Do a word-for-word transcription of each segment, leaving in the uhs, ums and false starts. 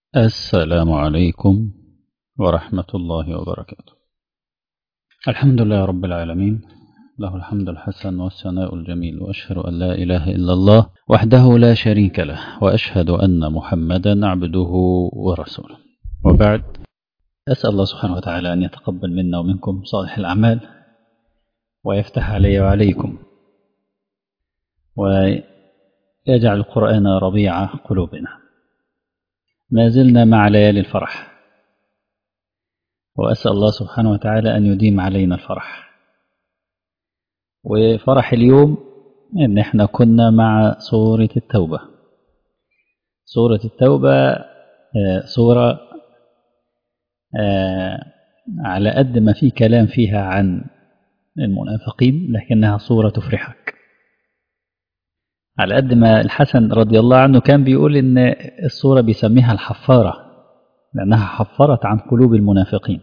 السلام عليكم ورحمة الله وبركاته. الحمد لله رب العالمين، له الحمد الحسن والثناء الجميل، وأشهد أن لا إله إلا الله وحده لا شريك له، وأشهد أن محمدا عبده ورسوله. وبعد، أسأل الله سبحانه وتعالى أن يتقبل منا ومنكم صالح الأعمال، ويفتح علي وعليكم، ويجعل القرآن ربيع قلوبنا. ما زلنا مع ليالي الفرح، وأسأل الله سبحانه وتعالى أن يديم علينا الفرح. وفرح اليوم إن إحنا كنا مع سورة التوبة. سورة التوبة سورة على قد ما في كلام فيها عن المنافقين، لكنها سورة تفرحك. على قد ما الحسن رضي الله عنه كان بيقول إن السورة بيسميها الحفارة، لأنها حفرت عن قلوب المنافقين.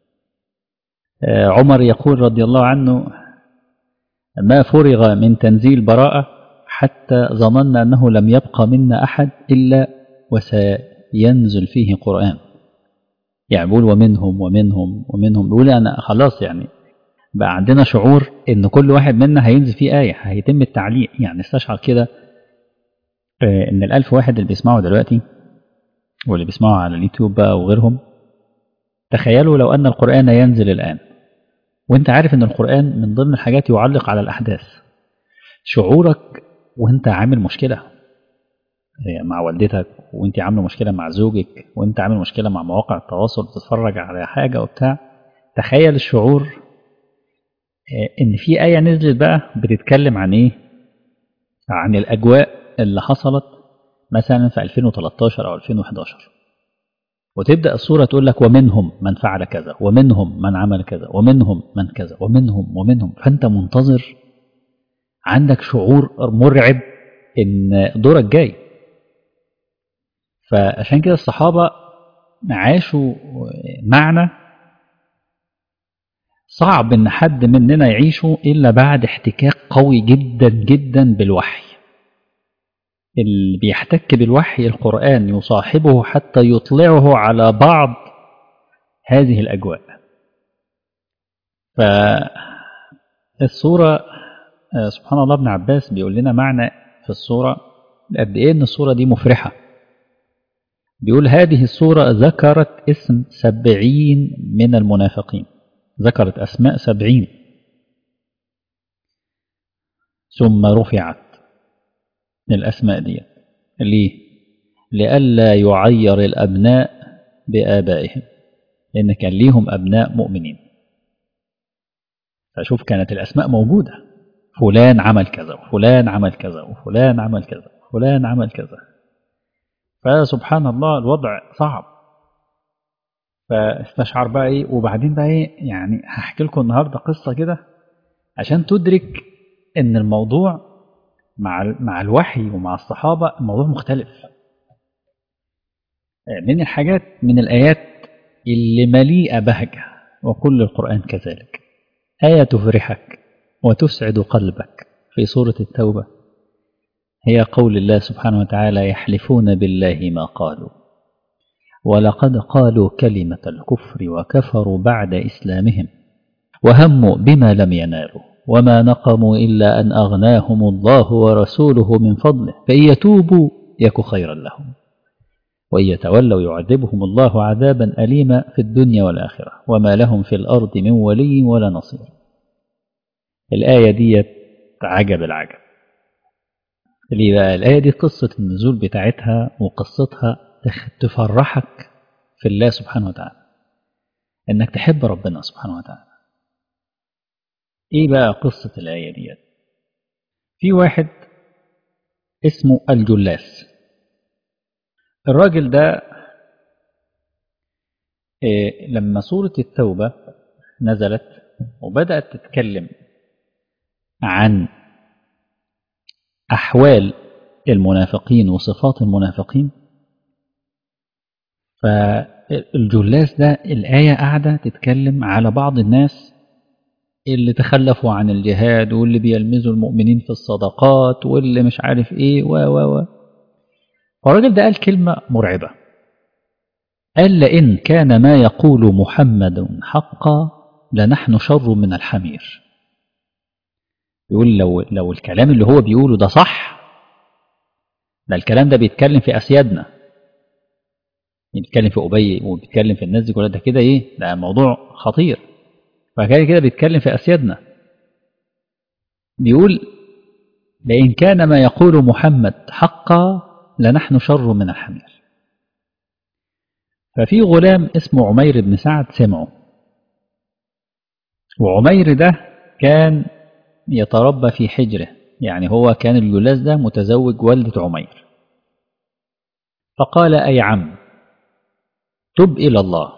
عمر يقول رضي الله عنه: ما فرغ من تنزيل براءة حتى ظننا أنه لم يبقى منا أحد إلا وسينزل فيه قرآن. يعني بيقول ومنهم ومنهم ومنهم، بيقول أنا خلاص يعني بقى عندنا شعور إن كل واحد منا هينزل فيه آية، هيتم التعليق. يعني استشعر كده إن الألف واحد اللي بيسمعوا دلوقتي واللي بيسمعوا على اليوتيوب بقى وغيرهم، تخيلوا لو أن القرآن ينزل الآن، وانت عارف ان القرآن من ضمن الحاجات يعلق على الأحداث. شعورك وانت عامل مشكلة مع والدتك، وانت عامل مشكلة مع زوجك، وانت عامل مشكلة مع مواقع التواصل بتتفرج على حاجة وبتاع، تخيل الشعور ان في آية نزلت بقى بتتكلم عن ايه، عن الأجواء اللي حصلت مثلا في ألفين وثلاثة عشر أو ألفين وأحد عشر، وتبدأ السورة تقول لك ومنهم من فعل كذا، ومنهم من عمل كذا، ومنهم من كذا، ومنهم ومنهم. فأنت منتظر، عندك شعور مرعب إن دورك جاي. فعشان كده الصحابة عاشوا معنى صعب إن حد مننا يعيشه إلا بعد احتكاك قوي جدا جدا بالوحي. اللي بيحتك بالوحي القرآن يصاحبه حتى يطلعه على بعض هذه الأجواء. فالسورة سبحان الله، ابن عباس بيقول لنا معنى في السورة قد إيه إن السورة دي مفرحة. بيقول هذه السورة ذكرت اسم سبعين من المنافقين، ذكرت أسماء سبعين ثم رفعت الأسماء دي. ليه؟ لئلا يعير الأبناء بآبائهم، لأن كان ليهم أبناء مؤمنين. فشوف كانت الأسماء موجودة، فلان عمل كذا وفلان عمل كذا وفلان عمل كذا وفلان عمل كذا. فسبحان الله الوضع صعب. فاستشعر بقى ايه، وبعدين بقى ايه، يعني هحكي لكم النهارده قصه كده عشان تدرك ان الموضوع مع مع الوحي ومع الصحابه الموضوع مختلف. من الحاجات، من الايات اللي مليئه بهجه، وكل القران كذلك، ايه تفرحك وتسعد قلبك في سوره التوبه، هي قول الله سبحانه وتعالى: يحلفون بالله ما قالوا ولقد قالوا كلمة الكفر وكفروا بعد إسلامهم وهموا بما لم ينالوا وما نقموا إلا أن أغناهم الله ورسوله من فضله فإن يتوبوا يك خيرا لهم وإن يتولوا يعذبهم الله عذابا أليما في الدنيا والآخرة وما لهم في الأرض من ولي ولا نصير. الآية دي عجب العجب. ليه بقى؟ الآية دي قصة النزول بتاعتها وقصتها تفرحك في الله سبحانه وتعالى، انك تحب ربنا سبحانه وتعالى. ايه بقى قصة الآية دي؟ في واحد اسمه الجلاس. الراجل ده إيه، لما سورة التوبة نزلت وبدأت تتكلم عن أحوال المنافقين وصفات المنافقين، فالجلاس ده الآية قاعدة تتكلم على بعض الناس اللي تخلفوا عن الجهاد، واللي بيلمزوا المؤمنين في الصدقات، واللي مش عارف ايه و و و فالراجل ده قال كلمة مرعبة. قال لئن كان ما يقول محمد حقا لنحن شر من الحمير. يقول لو, لو الكلام اللي هو بيقوله ده صح، ده الكلام ده بيتكلم في أسيادنا، بيتكلم في أبي وبيتكلم في الناس دي كلها، ده كده إيه، ده موضوع خطير، فكده كده بيتكلم في أسيادنا. بيقول لئن كان ما يقول محمد حقا لنحن شر من الحمير. ففي غلام اسمه عمير بن سعد سمعه، وعمير ده كان يتربى في حجره، يعني هو كان الجلاس ده متزوج والدة عمير. فقال أي عم تب إلى الله.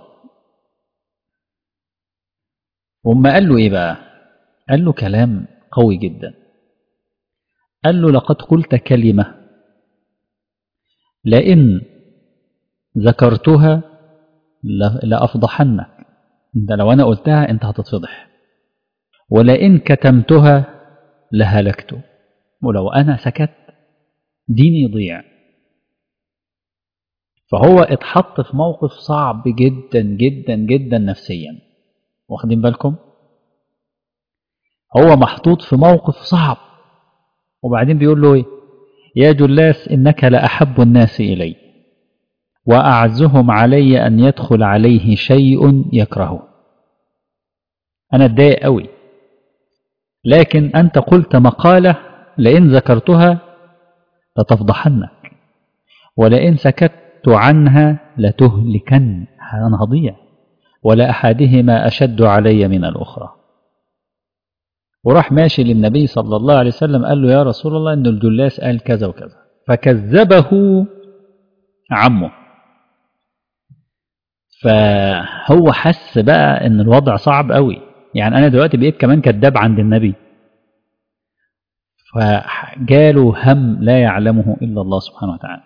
وما قال له إيه بقى؟ قال له كلام قوي جدا، قال له لقد قلت كلمة لئن ذكرتها لأفضحنك، ده لو أنا قلتها أنت هتتفضح، ولئن كتمتها لهلكت، ولو أنا سكت ديني يضيع. فهو اتحط في موقف صعب جدا جدا جدا نفسيا، واخدين بالكم؟ هو محطوط في موقف صعب، وبعدين بيقول له ايه؟ يا جلاس إنك لأحب الناس إلي وأعزهم علي أن يدخل عليه شيء يكرهه. أنا اتضايق قوي، لكن أنت قلت مقالة لئن ذكرتها لتفضحنك، ولئن سكت عنها لتهلكن، أنا هضيع، ولا أحدهما أشد علي من الأخرى. وراح ماشي للنبي صلى الله عليه وسلم قال له يا رسول الله إن الجلاس قال كذا وكذا، فكذبه عمه. فهو حس بقى إن الوضع صعب قوي، يعني أنا دلوقتي بقيت كمان كذاب عند النبي، فجاله هم لا يعلمه إلا الله سبحانه وتعالى،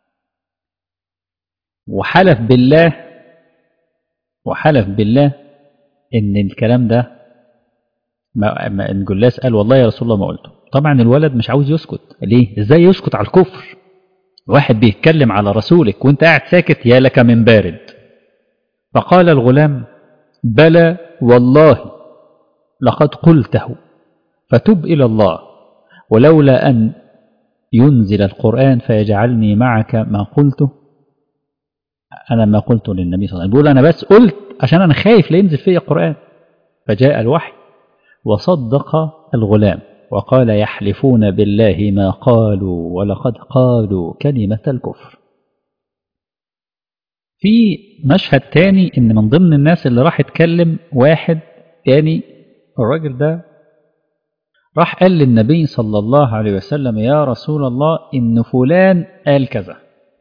وحلف بالله وحلف بالله إن الكلام ده ما, ما الجلاس قال والله يا رسول الله ما قلته. طبعا الولد مش عاوز يسكت، ليه؟ ازاي يسكت على الكفر؟ واحد بيتكلم على رسولك وانت قاعد ساكت، يا لك من بارد. فقال الغلام بلى والله لقد قلته فتب إلى الله، ولولا أن ينزل القرآن فيجعلني معك ما قلته، أنا ما قلته للنبي صلى الله عليه وسلم، بيقول أنا بس قلت عشان أنا خايف لا ينزل فيه القرآن. فجاء الوحي وصدق الغلام وقال يحلفون بالله ما قالوا ولقد قالوا كلمة الكفر. في مشهد تاني إن من ضمن الناس اللي راح يتكلم واحد تاني، الراجل ده راح قال للنبي صلى الله عليه وسلم يا رسول الله إن فلان قال كذا،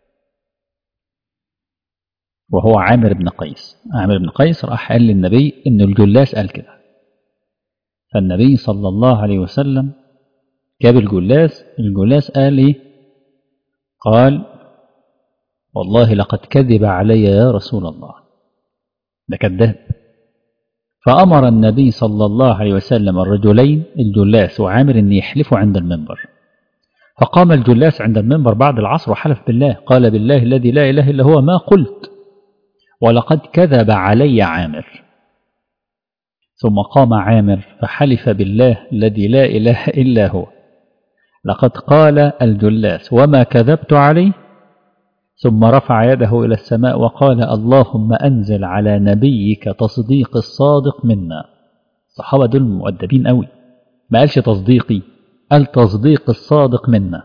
وهو عامر بن قيس. عامر بن قيس راح قال للنبي إن الجلاس قال كده. فالنبي صلى الله عليه وسلم جاب الجلاس، الجلاس قال إيه؟ قال والله لقد كذب علي يا رسول الله، ده كذاب. فأمر النبي صلى الله عليه وسلم الرجلين الجلاس وعامر أن يحلفوا عند المنبر. فقام الجلاس عند المنبر بعد العصر وحلف بالله، قال بالله الذي لا إله إلا هو ما قلت ولقد كذب علي عامر. ثم قام عامر فحلف بالله الذي لا إله إلا هو لقد قال الجلاس وما كذبت عليه. ثم رفع يده إلى السماء وقال اللهم أنزل على نبيك تصديق الصادق منا. الصحابة دول مؤدبين قوي، ما قالش تصديقي، قال تصديق الصادق منا.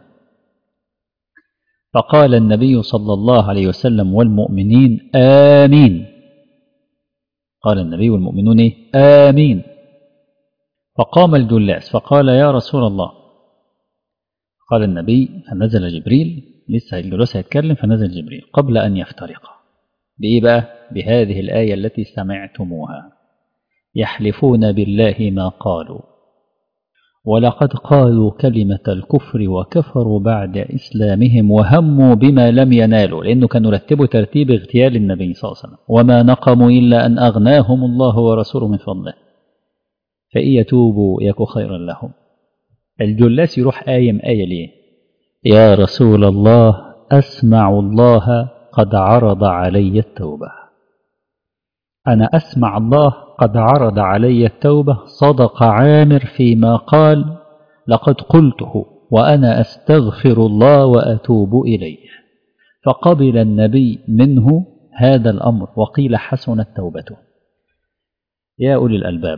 فقال النبي صلى الله عليه وسلم والمؤمنين آمين. قال النبي والمؤمنون إيه؟ آمين. فقام الجلاس فقال يا رسول الله. قال النبي فنزل جبريل، لسه الجلاس هيتكلم، فنزل جبريل قبل أن يفترق. بإيه بقى؟ بهذه الآية التي سمعتموها يحلفون بالله ما قالوا ولقد قالوا كلمة الكفر وكفروا بعد إسلامهم وهموا بما لم ينالوا، لأنه كانوا رتبوا ترتيب اغتيال النبي صلى الله عليه وسلم. وما نقموا إلا أن أغناهم الله ورسوله من فضله فإن يتوبوا يك خيرا لهم. الجلاس يروح آيم آية ليه؟ يا رسول الله أسمع الله قد عرض علي التوبة. أنا أسمع الله قد عرض علي التوبة. صدق عامر فيما قال لقد قلته وأنا أستغفر الله وأتوب إليه. فقبل النبي منه هذا الأمر وقيل حسنت توبته. يا أولي الألباب،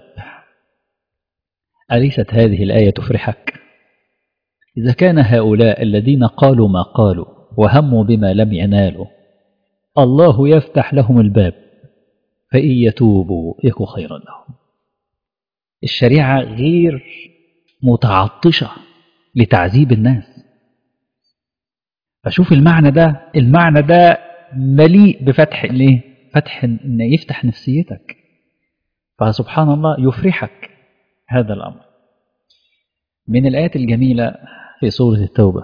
أليست هذه الآية تفرحك؟ إذا كان هؤلاء الذين قالوا ما قالوا وهموا بما لم ينالوا الله يفتح لهم الباب، فإن يتوبوا يكن خيرا لهم. الشريعة غير متعطشة لتعذيب الناس. فشوف المعنى ده، المعنى ده مليء بفتح ليه؟ فتح إن يفتح نفسيتك. فسبحان الله يفرحك هذا الأمر. من الآيات الجميلة في سورة التوبة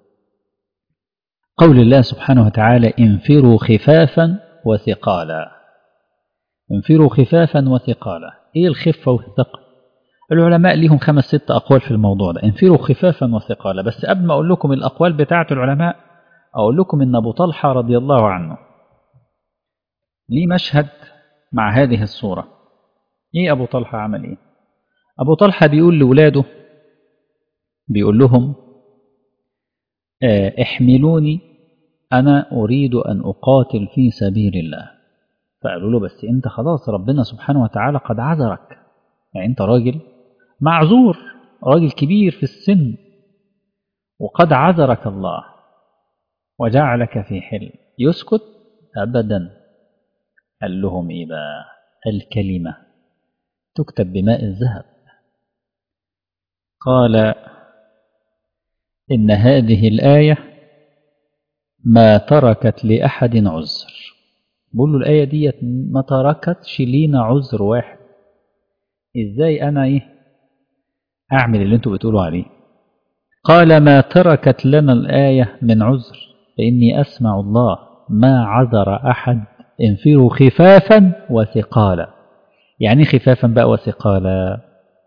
قول الله سبحانه وتعالى انفروا خفافا وثقالا. انفروا خفافا وثقالا. ايه الخفة والثقل؟ العلماء ليهم خمس ست أقوال في الموضوع ده. انفروا خفافا وثقالا. بس قبل ما أقول لكم الأقوال بتاعة العلماء أقول لكم إن أبو طلحة رضي الله عنه ليه مشهد مع هذه الصورة. ايه أبو طلحة عمل ايه؟ أبو طلحة بيقول لولاده، بيقول لهم احملوني أنا أريد أن أقاتل في سبيل الله. فقالوا له بس أنت خلاص ربنا سبحانه وتعالى قد عذرك، يعني أنت راجل معذور، راجل كبير في السن وقد عذرك الله وجعلك في حل. يسكت؟ أبدا. قال لهم إيه بقى؟ الكلمة تكتب بماء الذهب. قال إن هذه الآية ما تركت لأحد عذر. بقول له الآية دي ما تركتش لينا عذر واحد. إزاي أنا إيه أعمل اللي أنتوا بتقولوا عليه؟ قال ما تركت لنا الآية من عذر فإني أسمع الله ما عذر أحد. انفروا خفافا وثقالا. يعني خفافا بقى وثقالا؟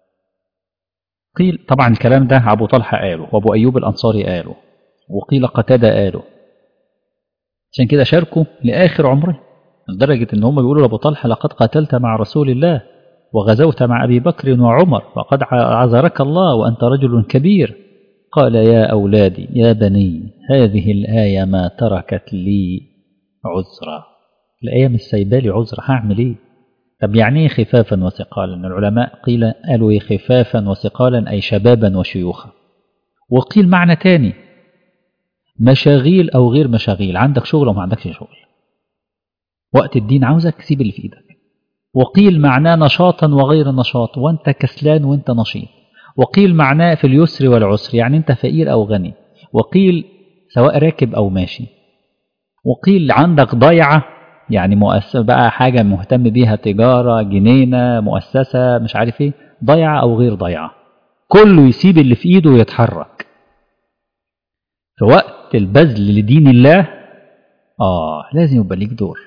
قيل طبعا الكلام ده أبو طلحة قاله وأبو أيوب الأنصاري قاله وقيل قتادة قاله، عشان كده شاركوا لآخر عمره، لدرجة إن هم بيقولوا لأبو طلحة لقد قاتلت مع رسول الله وغزوت مع أبي بكر وعمر وقد عذرك الله وأنت رجل كبير. قال يا أولادي يا بني هذه الآية ما تركت لي عذرا. الآية مش سايبالي عذر، هعمل إيه؟ طب يعني إيه خفافا وثقالا؟ العلماء قيل قالوا إيه خفافا وثقالا أي شبابا وشيوخا. وقيل معنى تاني مشاغيل أو غير مشاغيل، عندك شغل وما عندكش شغل، وقت الدين عاوزك سيب اللي في إيدك. وقيل معناه نشاطا وغير نشاط، وانت كسلان وانت نشيط. وقيل معناه في اليسر والعسر، يعني انت فقير أو غني. وقيل سواء راكب أو ماشي. وقيل عندك ضيعة، يعني مؤسسة بقى حاجة مهتم بيها، تجارة، جنينة، مؤسسة، مش عارف ايه، ضيعة أو غير ضيعة، كله يسيب اللي في إيده ويتحرك في وقت البذل لدين الله. آه لازم يبقى ليك دور.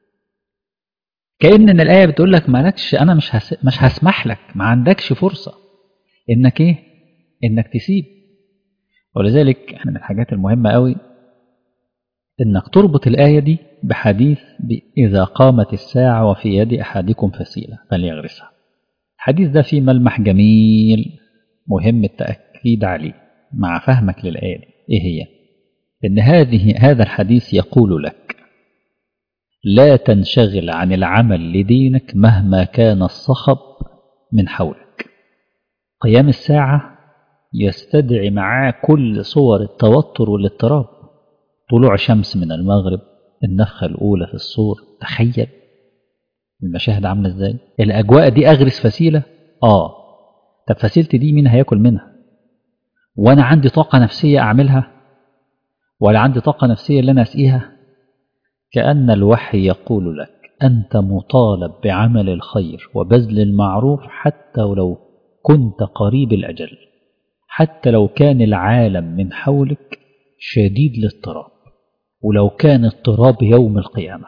كأن الآية بتقول لك مالكش، أنا مش هس... مش هسمح لك، ما عندكش فرصة إنك إيه؟ إنك تسيب. ولذلك من الحاجات المهمة قوي إنك تربط الآية دي بحديث إذا قامت الساعة وفي يد أحدكم فسيلة فليغرسها. الحديث ده فيه ملمح جميل مهم التأكيد عليه مع فهمك للآية دي. إيه هي؟ إن هذه هذا الحديث يقول لك لا تنشغل عن العمل لدينك مهما كان الصخب من حولك. قيام الساعة يستدعي معاه كل صور التوتر والاضطراب. طلوع شمس من المغرب، النفخة الأولى في الصور، تخيل المشاهد عاملة ازاي. الأجواء دي أغرس فسيلة؟ آه. طب فسيلتي دي مين هياكل منها؟ وأنا عندي طاقة نفسية أعملها؟ ولا عندي طاقة نفسية اللي أنا أسقيها؟ كأن الوحي يقول لك أنت مطالب بعمل الخير وبذل المعروف حتى ولو كنت قريب الأجل، حتى لو كان العالم من حولك شديد الاضطراب، ولو كان اضطراب يوم القيامة.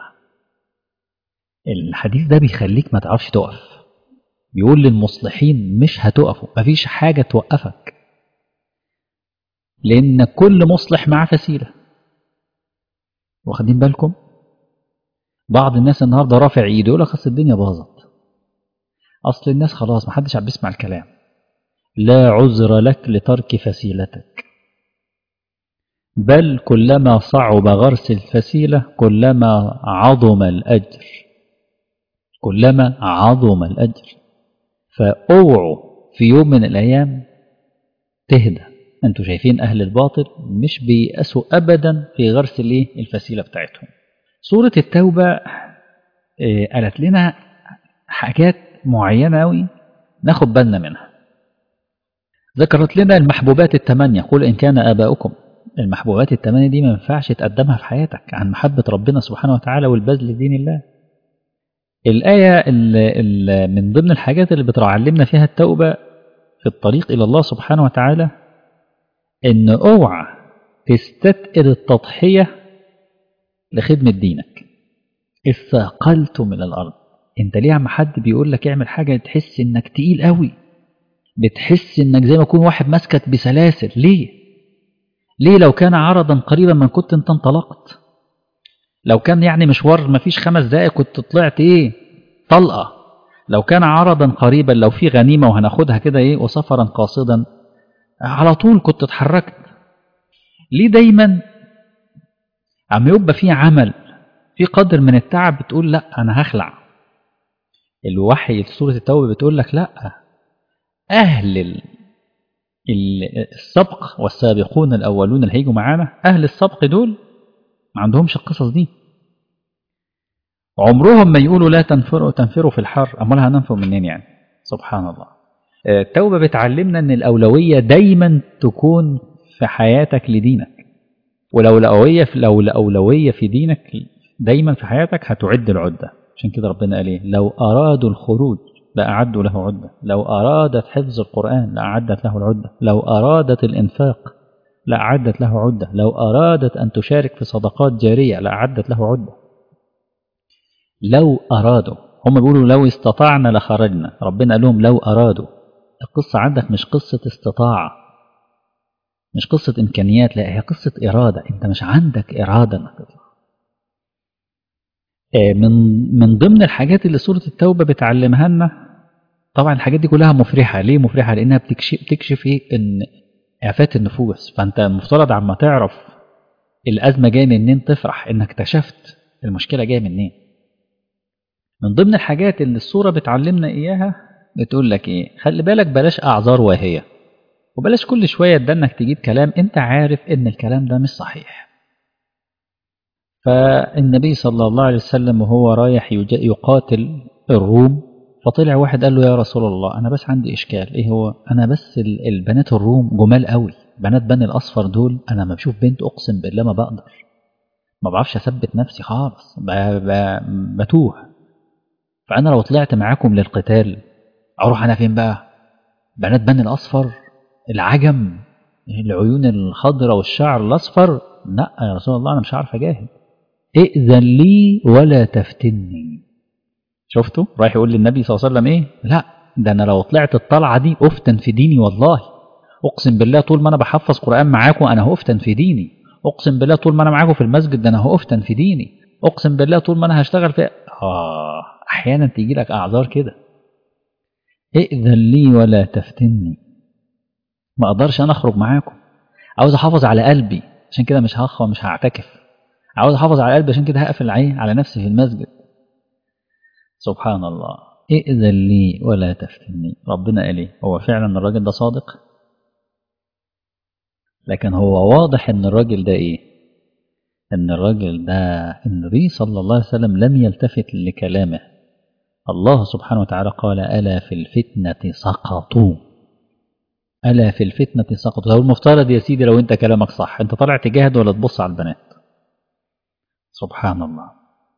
الحديث ده بيخليك ما تعرفش تقف. بيقول للمصلحين مش هتقفوا، مفيش حاجة توقفك، لأن كل مصلح معاه فسيلة. واخدين بالكم؟ بعض الناس النهارده رافع ايده يقول لك اصل الدنيا باظت، اصل الناس خلاص ما حدش عم بيسمع الكلام. لا عذر لك لترك فسيلتك، بل كلما صعب غرس الفسيلة كلما عظم الأجر، كلما عظم الأجر. فأوعوا في يوم من الأيام تهدى. أنتوا شايفين أهل الباطل مش بيأسوا أبدا في غرس الايه الفسيلة بتاعتهم. سورة التوبة قالت لنا حاجات معينة أوي ناخد بالنا منها. ذكرت لنا المحبوبات الثمانية، قل إن كان آباؤكم. المحبوبات الثمانية دي ما ينفعش تقدمها في حياتك عن محبة ربنا سبحانه وتعالى والبذل لدين الله. الآية اللي اللي من ضمن الحاجات اللي بتعلمنا فيها التوبة في الطريق إلى الله سبحانه وتعالى إن أوعى تستثقل التضحية لخدمة دينك. استثقلتم من الأرض. أنت ليه عم حد بيقول لك اعمل حاجة تحس إنك تقيل قوي، بتحس إنك زي ما يكون واحد مسكت بسلاسل؟ ليه؟ ليه لو كان عرضا قريبا من كنت انت انطلقت؟ لو كان يعني مشوار ما فيش خمس دقائق كنت طلعت ايه طلقة. لو كان عرضا قريبا، لو في غنيمة وهناخدها كده ايه وسفرا قاصدا، على طول كنت اتحركت. ليه دايما عم يبقى في عمل في قدر من التعب بتقول لا انا هخلع؟ الوحي في سورة التوبة بتقول لك لا، اهل السبق والسابقون الاولون اللي هيجوا معانا، اهل السبق دول ما عندهمش القصص دي. عمرهم ما يقولوا لا تنفروا تنفروا في الحر، امال هننفر منين يعني؟ سبحان الله. التوبة بتعلمنا ان الاولوية دايما تكون في حياتك لدينك، ولو الاولوية لو الاولوية في دينك دايما في حياتك هتعد العدة. عشان كده ربنا قال ايه؟ لو ارادوا الخروج لأعدوا له عدة، لو أرادت حفظ القرآن لأعدت له العدة، لو أرادت الإنفاق لأعدت له عدة، لو أرادت أن تشارك في صدقات جارية لأعدت له عدة. لو أرادوا، هم بيقولوا لو استطعنا لخرجنا، ربنا قال لهم لو أرادوا. القصة عندك مش قصة استطاعة، مش قصة إمكانيات، لا هي قصة إرادة. أنت مش عندك إرادة انك تطلع. من من ضمن الحاجات اللي سورة التوبة بتعلمها لنا، طبعا الحاجات دي كلها مفرحة. ليه مفرحة؟ لأنها بتكشف, بتكشف إيه؟ إن آفات النفوس. فأنت المفترض عما تعرف الأزمة جاية منين تفرح إنك اكتشفت المشكلة جاية منين. من ضمن الحاجات اللي الصورة بتعلمنا إياها بتقول لك إيه؟ خلي بالك بلاش أعذار واهية، وبلاش كل شوية تدنك تجيب كلام أنت عارف إن الكلام ده مش صحيح. فالنبي صلى الله عليه وسلم وهو رايح يقاتل الروم، فطلع واحد قال له يا رسول الله أنا بس عندي إشكال. إيه هو؟ أنا بس البنات الروم جمال قوي، بنات بني الأصفر دول أنا ما بشوف بنت أقسم بالله ما بقدر، ما بعرفش أثبت نفسي خالص، بتوه. فأنا لو طلعت معاكم للقتال أروح أنا فين بقى؟ بنات بني الأصفر العجم العيون الخضراء والشعر الأصفر؟ لا يا رسول الله أنا مش عارف أجاهد، ائذن لي ولا تفتني. شفتوا رايح يقول للنبي صلى الله عليه وسلم ايه؟ لا ده انا لو طلعت الطلعه دي افتن في ديني، والله اقسم بالله طول ما انا بحفظ قران معاكم انا هفتن في ديني، اقسم بالله طول ما انا معاكم في المسجد ده انا هفتن في ديني، اقسم بالله طول ما انا هشتغل في اه احيانا تيجي لك اعذار كده. ائذن لي ولا تفتني، ما اقدرش انا اخرج معاكم، عاوز احافظ على قلبي عشان كده مش هخ ومش هعتكف، عاوز احافظ على قلبي عشان كده هقفل عين على نفسي في المسجد. سبحان الله. ائذن لي ولا تفتني. ربنا قال ايه؟ هو فعلا الراجل ده صادق، لكن هو واضح ان الراجل ده ايه؟ ان الراجل ده النبي صلى الله عليه وسلم لم يلتفت لكلامه. الله سبحانه وتعالى قال ألا في الفتنة سقطوا، ألا في الفتنة سقطوا. هو المفترض يا سيدي لو انت كلامك صح انت طالع تجاهد ولا تبص على البنات؟ سبحان الله.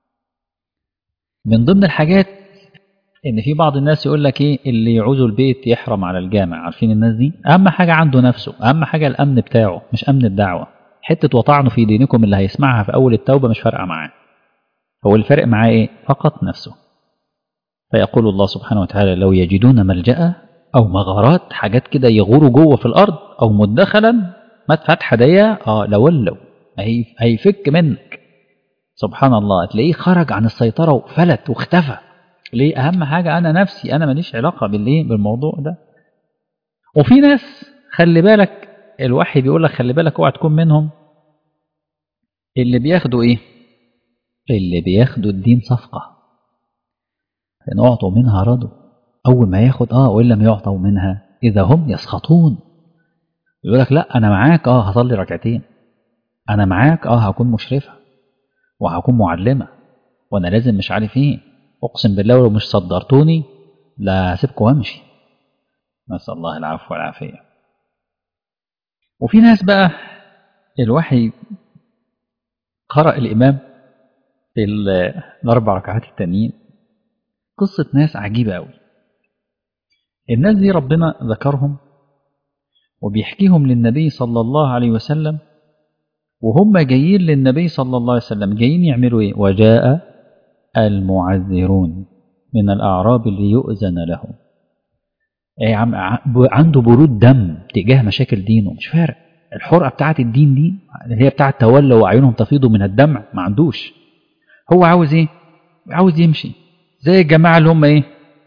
من ضمن الحاجات ان في بعض الناس يقول لك ايه؟ اللي يعوزوا البيت يحرم على الجامع. عارفين الناس دي؟ اهم حاجه عنده نفسه، اهم حاجه الامن بتاعه مش امن الدعوه. حته وطعنوا في دينكم اللي هيسمعها في اول التوبه مش فارقه معاه، هو الفرق معاه ايه؟ فقط نفسه. فيقول الله سبحانه وتعالى لو يجدون ملجأ او مغارات، حاجات كده يغوروا جوه في الارض، او مدخلا ما فتحه ضيقه اه لولوا هيفك منك. سبحان الله، تلاقيه خرج عن السيطرة وفلت واختفى. ليه؟ أهم حاجة أنا نفسي، أنا ماليش علاقة بالإيه بالموضوع ده. وفي ناس خلي بالك، الوحي بيقول لك خلي بالك اوعى تكون منهم اللي بياخدوا إيه؟ اللي بياخدوا الدين صفقة، إن أعطوا منها رضوا، أول ما ياخد آه وإن لم يعطوا منها إذا هم يسخطون. يقول لك لا أنا معاك آه هصلي ركعتين، أنا معاك آه هكون مشرفة وهكون معلمة، وأنا لازم مش عارف إيه، أقسم بالله لو مش صدرتوني لا هسيبكم وأمشي. نسأل الله العفو والعافية. وفي ناس بقى الوحي قرأ الإمام في الأربع ركعات التانيين قصة ناس عجيبة أوي. الناس دي ربنا ذكرهم وبيحكيهم للنبي صلى الله عليه وسلم، وهم جايين للنبي صلى الله عليه وسلم جايين يعملوا إيه؟ وجاء المعذرون من الأعراب ليؤذن لهم. إيه عم عنده برود دم تجاه مشاكل دينه، مش فارق الحرقة بتاعة الدين دي اللي هي بتاعة تولى وأعينهم تفيض من الدمع، ما عندوش. هو عاوز إيه؟ عاوز يمشي زي الجماعة اللي هم إيه؟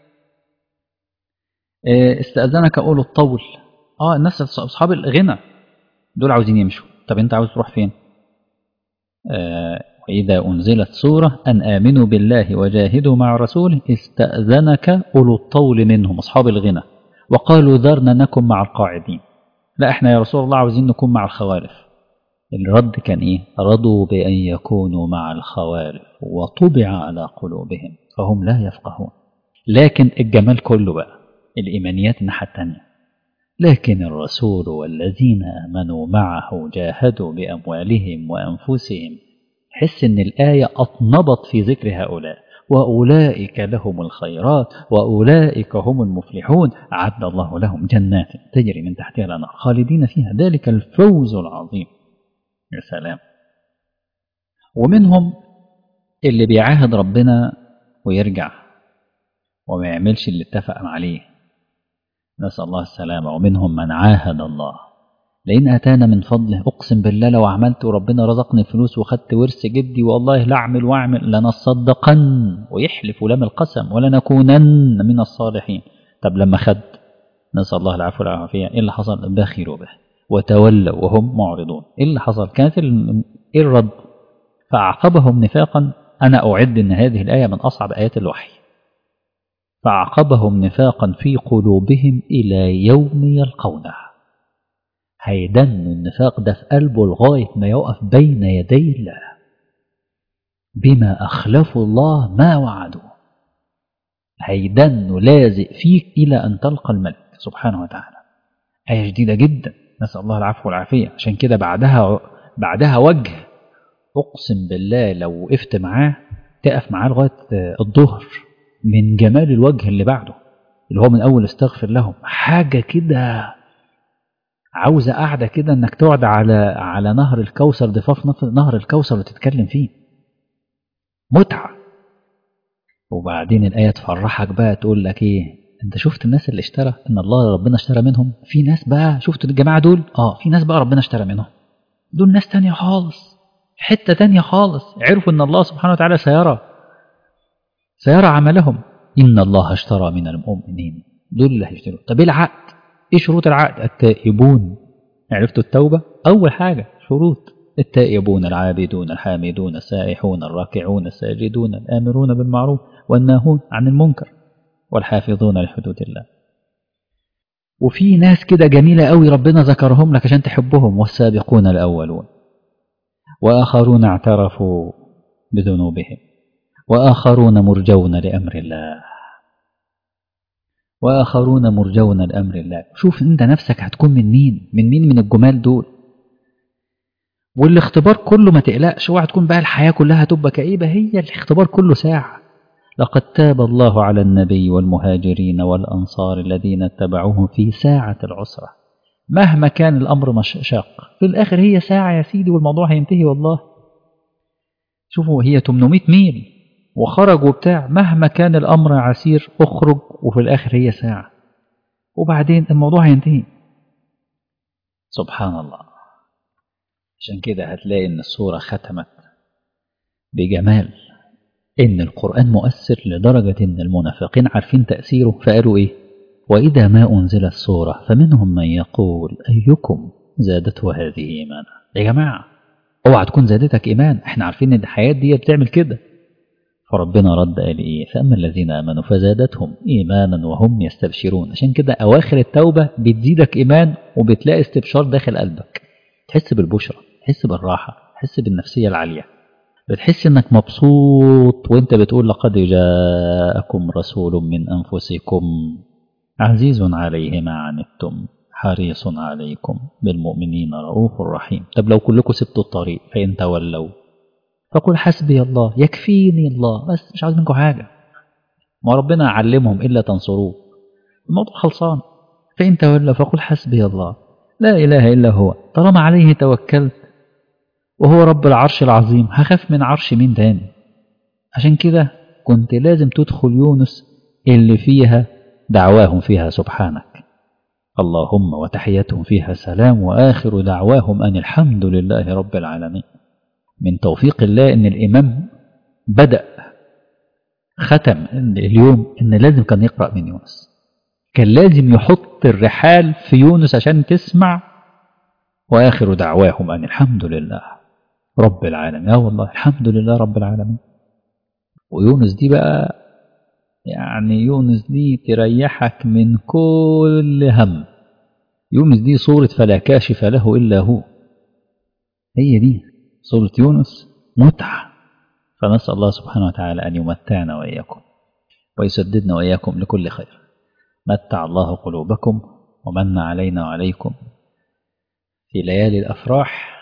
إيه استأذنك أولو الطول. آه الناس أصحاب الغنى دول عاوزين يمشوا. طب أنت عاوز تروح فين؟ آه وإذا أنزلت سورة أن آمنوا بالله وجاهدوا مع رسوله استأذنك أولو الطول منهم أصحاب الغنى وقالوا ذرنا نكن مع القاعدين. لا احنا يا رسول الله عاوزين نكون مع الخوالف. الرد كان ايه؟ رضوا بأن يكونوا مع الخوالف وطبع على قلوبهم فهم لا يفقهون. لكن الجمال كله بقى الإيمانيات الناحية التانية. لكن الرسول والذين آمنوا معه جاهدوا بأموالهم وأنفسهم. حس ان الآية أطنبت في ذكر هؤلاء، وأولئك لهم الخيرات وأولئك هم المفلحون أعد الله لهم جنات تجري من تحتها الأنهار خالدين فيها ذلك الفوز العظيم. يا سلام. ومنهم اللي بيعاهد ربنا ويرجع وما يعملش اللي اتفق عليه، نسأل الله السلامة. ومنهم من عاهد الله لئن أتانا من فضله أقسم بالله لو عملت وربنا رزقني فلوس وخدت ورث جدي والله لا أعمل وأعمل لنصدقن، ويحلف لام القسم ولنكونن من الصالحين. طب لما خد نسأل الله العفو والعافية إيه اللي حصل؟ بخلوا به وتولوا وهم معرضون. إيه اللي حصل؟ كانت إيه الرد؟ فأعقبهم نفاقا. أنا أعد أن هذه الآية من أصعب آيات الوحي. فأعقبهم نفاقا في قلوبهم إلى يوم يلقونه. هيدنوا النفاق ده في قلبه لغاية ما يقف بين يدي الله بما أخلفوا الله ما وعدوا. هيدنوا لازق فيك إلى أن تلقى الملك سبحانه وتعالى. آية جديدة جدا نسأل الله العفو والعافية. عشان كده بعدها بعدها وجه أقسم بالله لو وقفت معاه تقف معاه لغاية الظهر من جمال الوجه اللي بعده اللي هو من أول استغفر لهم. حاجة كده عاوزة قاعدة كده انك تقعد على على نهر الكوثر، ضفاف نهر الكوثر وتتكلم فيه متعة. وبعدين الآية تفرحك بقى تقول لك ايه؟ انت شفت الناس اللي اشترى ان الله ربنا اشترى منهم؟ في ناس بقى شفت الجماعة دول اه في ناس بقى ربنا اشترى منهم، دول ناس تانية خالص حتة تانية خالص. عرفوا ان الله سبحانه وتعالى سيرى سيرى عملهم. ان الله اشترى من المؤمنين، دول اللي هيشتروا. طب ايه العقد؟ ايه شروط العقد؟ التائبون. عرفتوا التوبة؟ أول حاجة شروط التائبون العابدون الحامدون السائحون الراكعون الساجدون الآمرون بالمعروف والناهون عن المنكر والحافظون لحدود الله. وفي ناس كده جميلة قوي ربنا ذكرهم لك عشان تحبهم. والسابقون الأولون وآخرون اعترفوا بذنوبهم وآخرون مرجون لأمر الله وآخرون مرجون لأمر الله. شوف انت نفسك هتكون من مين من مين من الجمال دول. والاختبار كله ما تقلقش، اوعى تكون بقى الحياة كلها تبقى كئيبة، هي الاختبار كله ساعة. لقد تاب الله على النبي والمهاجرين والأنصار الذين اتبعوه في ساعة العسرة. مهما كان الأمر مش شاق في الآخر هي ساعة يا سيدي والموضوع هينتهي والله. شوفوا هي ثمانمائة ميل وخرجوا بتاع، مهما كان الأمر عسير اخرج وفي الآخر هي ساعة وبعدين الموضوع هينتهي. سبحان الله. عشان كده هتلاقي ان السورة ختمت بجمال إن القرآن مؤثر لدرجة إن المنافقين عارفين تأثيره، فقالوا إيه؟ وإذا ما أنزلت سورة فمنهم من يقول أيكم زادته هذه إيمانا. يا جماعة اوعى تكون زادتك إيمان، احنا عارفين إن الحياة دي بتعمل كده. فربنا رد قال إيه؟ فأما الذين آمنوا فزادتهم إيمانا وهم يستبشرون. عشان كده أواخر التوبة بتزيدك إيمان وبتلاقي استبشار داخل قلبك، تحس بالبشرة، تحس بالراحة، تحس بالنفسية العالية، بتحس إنك مبسوط وإنت بتقول لقد جاءكم رسول من أنفسكم عزيز عليه ما عنتم حريص عليكم بالمؤمنين رؤوف رحيم. طب لو كلكم سبتوا الطريق فإن تولوا فقل حسبي الله يكفيني الله، بس مش عاوز منكم حاجة. ما ربنا علمهم إلا تنصروه، الموضوع خلصان. فإن تولوا فقل حسبي الله لا إله إلا هو طالما عليه توكلت وهو رب العرش العظيم، هخاف من عرش مين تاني؟ عشان كده كنت لازم تدخل يونس اللي فيها دعواهم فيها سبحانك اللهم وتحياتهم فيها سلام وآخر دعواهم أن الحمد لله رب العالمين. من توفيق الله إن الإمام بدأ ختم اليوم إن لازم كان يقرأ من يونس، كان لازم يحط الرحال في يونس عشان تسمع وآخر دعواهم أن الحمد لله رب العالمين. اه والله الحمد لله رب العالمين. ويونس دي بقى يعني يونس دي تريحك من كل هم. يونس دي صورة فلا كاشف له إلا هو، هي دي صورة يونس متعة. فنسأل الله سبحانه وتعالى أن يمتعنا وإياكم ويسددنا وإياكم لكل خير. متع الله قلوبكم ومن علينا وعليكم في ليالي الأفراح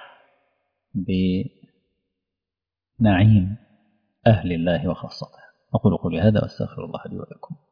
بنعيم أهل الله وخاصته. أقول قولي هذا وأستغفر الله لي ولكم.